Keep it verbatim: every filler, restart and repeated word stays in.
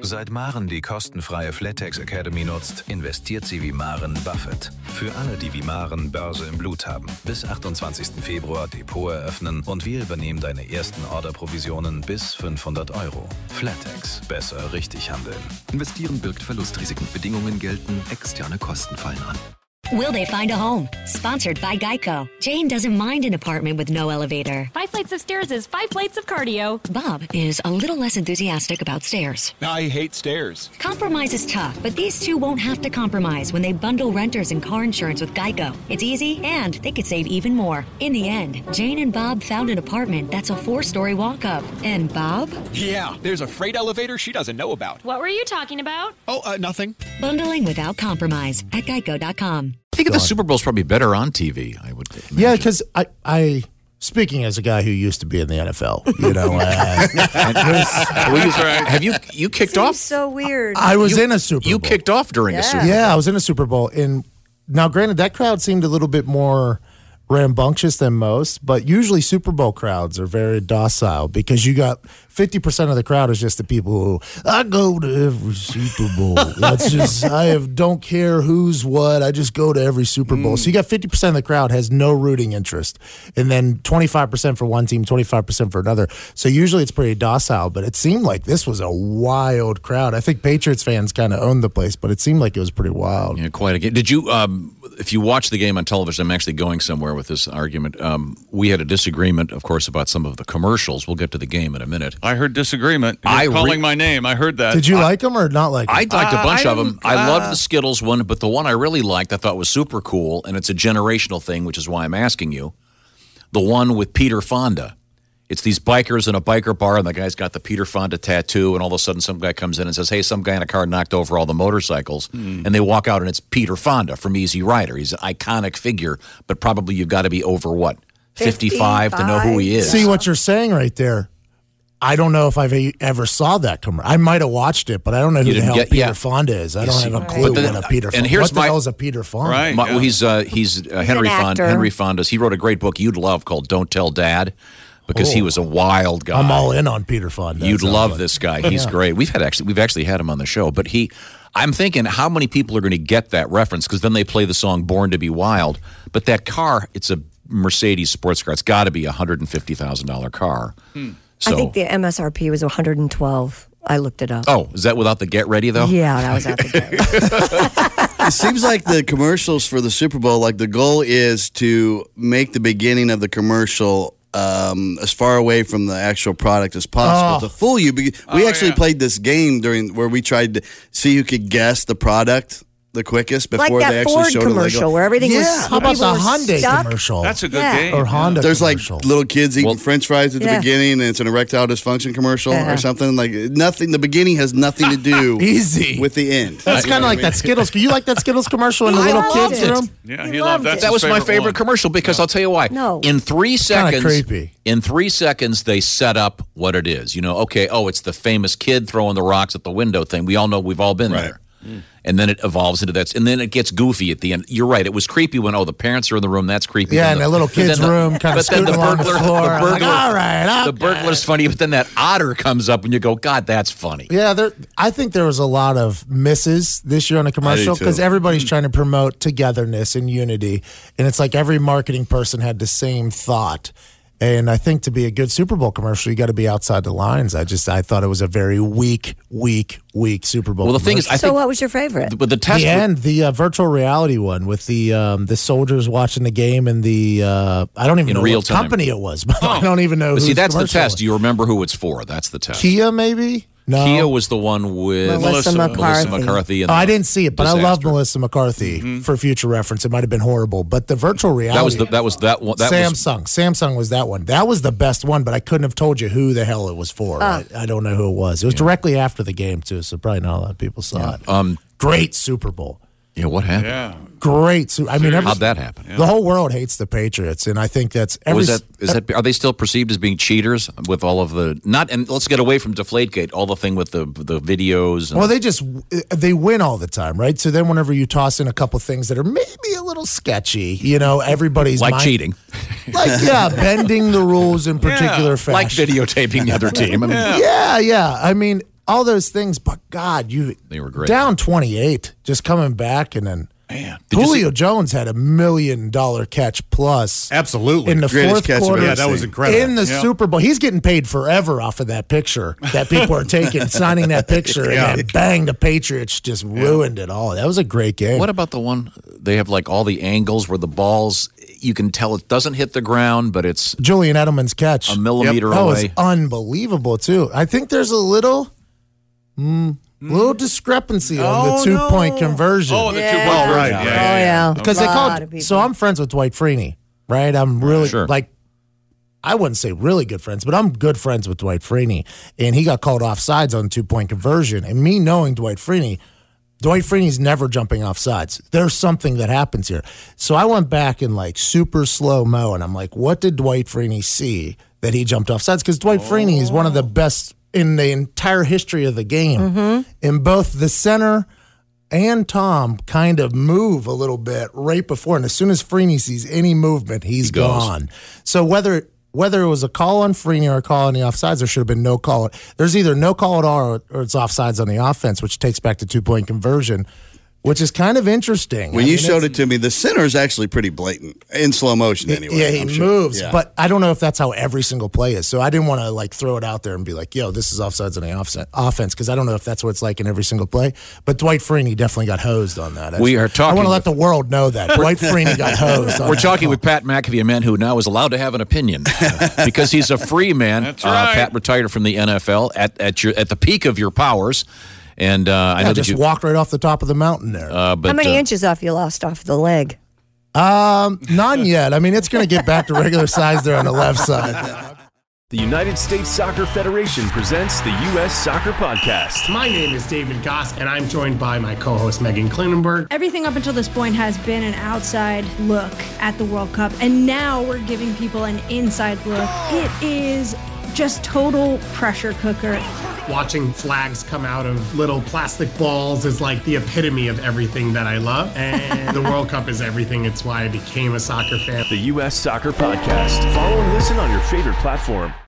Seit Maren die kostenfreie Flatex Academy nutzt, investiert sie wie Maren Buffett. Für alle, die wie Maren Börse im Blut haben. Bis achtundzwanzigsten Februar Depot eröffnen und wir übernehmen deine ersten Orderprovisionen bis fünfhundert Euro. Flatex. Besser richtig handeln. Investieren birgt Verlustrisiken. Bedingungen gelten. Externe Kosten fallen an. Will they find a home? Sponsored by Geico. Jane doesn't mind an apartment with no elevator. Five flights of stairs is five flights of cardio. Bob is a little less enthusiastic about stairs. I hate stairs. Compromise is tough, but these two won't have to compromise when they bundle renters and car insurance with Geico. It's easy, and they could save even more. In the end, Jane and Bob found an apartment that's a four-story walk-up. And Bob? Yeah, there's a freight elevator she doesn't know about. What were you talking about? Oh, uh, nothing. Bundling without compromise at geico dot com. I think the Super Bowl's probably better on T V, I would imagine. Yeah, because I, I, speaking as a guy who used to be in the N F L, you know, uh, well, you, have you you kicked Seems off? so weird. I was you, in a Super Bowl. You kicked off during Yeah. a Super Bowl. Yeah, I was in a Super Bowl. And now, granted, that crowd seemed a little bit more rambunctious than most, but usually Super Bowl crowds are very docile because you got fifty percent of the crowd is just the people who, I go to every Super Bowl. That's just, I have, don't care who's what. I just go to every Super Bowl. Mm. So you got fifty percent of the crowd has no rooting interest. And then twenty-five percent for one team, twenty-five percent for another. So usually it's pretty docile, but it seemed like this was a wild crowd. I think Patriots fans kind of owned the place, but it seemed like it was pretty wild. Yeah, quite a game. Did you, um, if you watch the game on television, I'm actually going somewhere with this argument. Um, we had a disagreement, of course, about some of the commercials. We'll get to the game in a minute. I heard disagreement. You're I calling re- my name. I heard that. Did you I, like them or not like them? I liked a bunch uh, of them. I loved the Skittles one, but the one I really liked, I thought was super cool, and it's a generational thing, which is why I'm asking you. The one with Peter Fonda. It's these bikers in a biker bar, and the guy's got the Peter Fonda tattoo, and all of a sudden some guy comes in and says, hey, some guy in a car knocked over all the motorcycles, mm. and they walk out, and it's Peter Fonda from Easy Rider. He's an iconic figure, but probably you've got to be over, what, fifty-five, fifty-five to know who he is. See what you're saying right there. I don't know if I've ever saw that commercial. I might have watched it, but I don't know who You the hell get, Peter yeah. Fonda is. I don't have a Right. clue But then- what a Peter Fonda and here's What the my- hell is a Peter Fonda? Right. My, yeah. well, he's uh, he's uh, Henry an Fonda. actor. Henry Fonda's. He wrote a great book you'd love called Don't Tell Dad, because he Oh. was a wild guy. I'm all in on Peter Fonda. You'd Sounds love like- this guy. He's Yeah. great. We've had actually we've actually had him on the show, but he. I'm thinking how many people are going to get that reference because then they play the song "Born to Be Wild." But that car, it's a Mercedes sports car. It's got to be a hundred and fifty thousand dollar car. Hmm. So, I think the M S R P was one hundred twelve. I looked it up. oh, is that without the get ready though? Yeah, that was out the gate. It seems like the commercials for the Super Bowl, like the goal is to make the beginning of the commercial um, as far away from the actual product as possible Oh. to fool you. We Oh, actually yeah. played this game during where we tried to see who could guess the product the quickest Like before that they actually Ford showed it. commercial where everything was. Yeah. How about people the were Hyundai stuck. commercial? That's a good Yeah. game. or Honda There's like commercial. little kids eating Well- French fries at the Yeah. beginning, and it's an erectile dysfunction commercial Yeah. or something. Like nothing. The beginning has nothing to do Easy. with the end. That's You kind know of what like I mean? that Skittles. You like that Skittles commercial in the I little loved kids' it. room? Yeah, He he, loved loved that. it. That was my favorite one. commercial because I'll tell you why. No. In three Kinda seconds, creepy. in three seconds, they set up what it is. You know, okay, oh, it's the famous kid throwing the rocks at the window thing. We all know we've all been Right. there. And then it evolves into that. And then it gets goofy at the end. You're right. It was creepy when, oh, the parents are in the room. That's creepy. Yeah, Then in the- that little but then kid's the- room, kind of but then the scooting along the burglar, floor. the I'm like, burglar, all right, the okay. burglar's funny, but then that otter comes up and you go, God, that's funny. Yeah, there. I think there was a lot of misses this year on a commercial too. because everybody's trying to promote togetherness and unity, and it's like every marketing person had the same thought. And I think to be a good Super Bowl commercial, you got to be outside the lines. I just I thought it was a very weak, weak, weak Super Bowl. Well, the thing is, I So think what was your favorite? but the test the end, the uh, virtual reality one with the um, the soldiers watching the game and the uh, I don't even In know real what time. company it was, but I don't even know. But see, whose that's the commercial it test. was. Do you remember who it's for? That's the test. Kia, maybe? No. Kia was the one with Melissa McCarthy. Melissa McCarthy and Oh, I the didn't see it, but I disaster. love Melissa McCarthy. For future reference, it might have been horrible, but the virtual reality. That was the, that was that one. That was, Samsung. Samsung was that one. That was the best one, but I couldn't have told you who the hell it was for. Oh. I, I don't know who it was. It was directly after the game, too, so probably not a lot of people saw it. um, Great Super Bowl. yeah. What happened? Yeah. Great. Su- I mean, every, How'd that happen? the whole world hates the Patriots, and I think that's every. Was that is that are they still perceived as being cheaters with all of the not? And let's get away from Deflategate. All the thing with the the videos. And, Well, they just they win all the time, right? So then, whenever you toss in a couple things that are maybe a little sketchy, you know, everybody's like mind- cheating, like yeah, bending the rules in particular fashion, like videotaping the other team. I mean, Yeah, yeah. I mean, all those things. But God, you They were great. down twenty-eight, just coming back, and then Man, did you Julio see- Jones had a million dollar catch plus. Absolutely. In the Greatest fourth catch I've quarter. ever Yeah, that was seen. incredible. In the Yeah. Super Bowl. He's getting paid forever off of that picture that people are taking, signing that picture, Yeah. and then bang, the Patriots just ruined it all. That was a great game. What about the one they have like all the angles where the balls you can tell it doesn't hit the ground, but it's Julian Edelman's catch. a millimeter That was away. unbelievable, too. I think there's a little mm, little discrepancy on Oh, the two no. point conversion. Oh, the Yeah. two point Oh, right. conversion. Yeah, Oh, yeah. Because they A lot called. of people. So I'm friends with Dwight Freeney, right? I'm really Sure. like, I wouldn't say really good friends, but I'm good friends with Dwight Freeney, and he got called offsides on two point conversion. And me knowing Dwight Freeney, Dwight Freeney's never jumping off sides. There's something that happens here. So I went back in like super slow mo, and I'm like, what did Dwight Freeney see that he jumped off sides? Because Dwight Freeney is one of the best in the entire history of the game. In both the center and Tom kind of move a little bit right before, and as soon as Freeney sees any movement, he's He goes. gone. So whether whether it was a call on Freeney or a call on the offsides, there should have been no call. There's either no call at all or, or it's offsides on the offense, which takes back to two-point conversion, which is kind of interesting. When I you mean, showed it's- it to me, the center is actually pretty blatant in slow motion. Anyway, yeah, he I'm sure. moves, Yeah. but I don't know if that's how every single play is. So I didn't want to like throw it out there and be like, "Yo, this is offsides on the offset, offense," because I don't know if that's what it's like in every single play. But Dwight Freeney definitely got hosed on that. I We just- are talking I want to let with- the world know that Dwight Freeney got hosed. on We're that talking call. with Pat McAfee, a man who now is allowed to have an opinion because he's a free man. That's Uh, right. Pat retired from the N F L at at your at the peak of your powers, and uh, I Yeah, know that just you. walked right off the top of the mountain there. Uh, but, How many uh, inches off you lost off the leg? Um, none yet. I mean, it's going to get back to regular size there on the left side. The United States Soccer Federation presents the U S Soccer Podcast. My name is David Goss, and I'm joined by my co-host Megan Klinenberg. Everything up until this point has been an outside look at the World Cup, and now we're giving people an inside look. It is just total pressure cooker. Watching flags come out of little plastic balls is like the epitome of everything that I love, and the World Cup is everything. It's why I became a soccer fan. The U S Soccer Podcast. Follow and listen on your favorite platform.